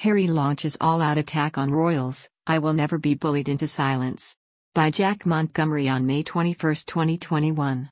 Harry launches all-out attack on royals, I will never be bullied into silence. By Jack Montgomery on May 21, 2021.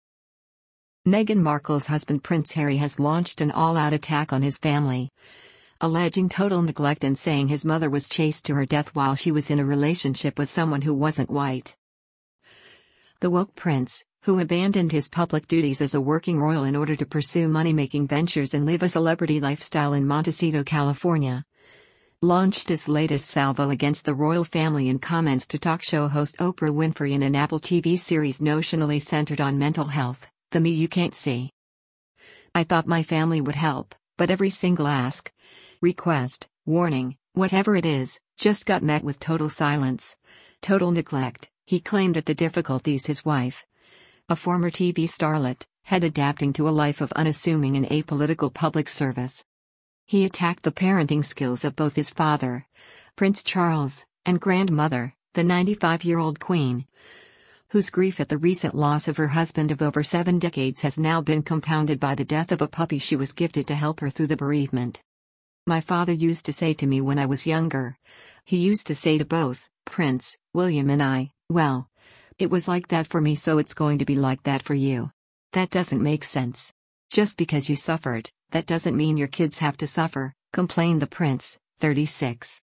Meghan Markle's husband Prince Harry has launched an all-out attack on his family, alleging total neglect and saying his mother was chased to her death while she was in a relationship with someone who wasn't white. The woke prince, who abandoned his public duties as a working royal in order to pursue money-making ventures and live a celebrity lifestyle in Montecito, California, launched his latest salvo against the royal family in comments to talk show host Oprah Winfrey in an Apple TV series notionally centered on mental health, The Me You Can't See. I thought my family would help, but every single ask, request, warning, whatever it is, just got met with total silence. Total neglect, he claimed at the difficulties his wife, a former TV starlet, had adapting to a life of unassuming and apolitical public service. He attacked the parenting skills of both his father, Prince Charles, and grandmother, the 95-year-old Queen, whose grief at the recent loss of her husband of over 7 decades has now been compounded by the death of a puppy she was gifted to help her through the bereavement. My father used to say to me when I was younger, he used to say to both, Prince William and I, well, it was like that for me so it's going to be like that for you. That doesn't make sense. Just because you suffered, that doesn't mean your kids have to suffer, complained the prince, 36.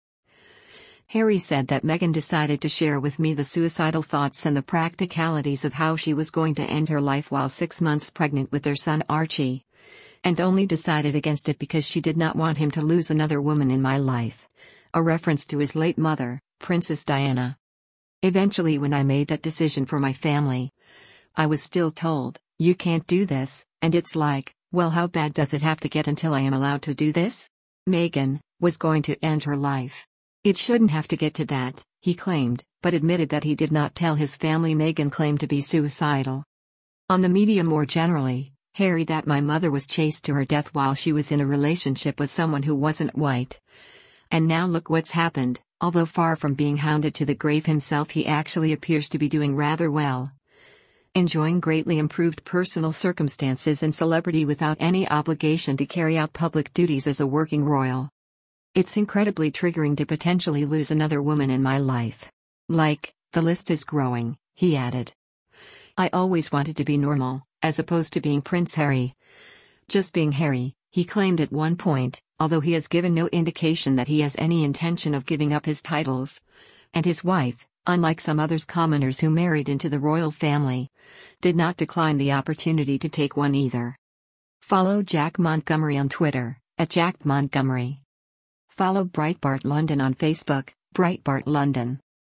Harry said that Meghan decided to share with me the suicidal thoughts and the practicalities of how she was going to end her life while 6 months pregnant with their son Archie, and only decided against it because she did not want him to lose another woman in my life, a reference to his late mother, Princess Diana. Eventually, when I made that decision for my family, I was still told, you can't do this, and it's like, well, how bad does it have to get until I am allowed to do this? Meghan was going to end her life. It shouldn't have to get to that, he claimed, but admitted that he did not tell his family Meghan claimed to be suicidal. On the media more generally, Harry that my mother was chased to her death while she was in a relationship with someone who wasn't white. And now look what's happened. Although far from being hounded to the grave himself, he actually appears to be doing rather well, enjoying greatly improved personal circumstances and celebrity without any obligation to carry out public duties as a working royal. It's incredibly triggering to potentially lose another woman in my life. Like, the list is growing, he added. I always wanted to be normal, as opposed to being Prince Harry. Just being Harry, he claimed at one point, although he has given no indication that he has any intention of giving up his titles. And his wife, unlike some others commoners who married into the royal family, did not decline the opportunity to take one either. Follow Jack Montgomery on Twitter, @JackMontgomery. Follow Breitbart London on Facebook, Breitbart London.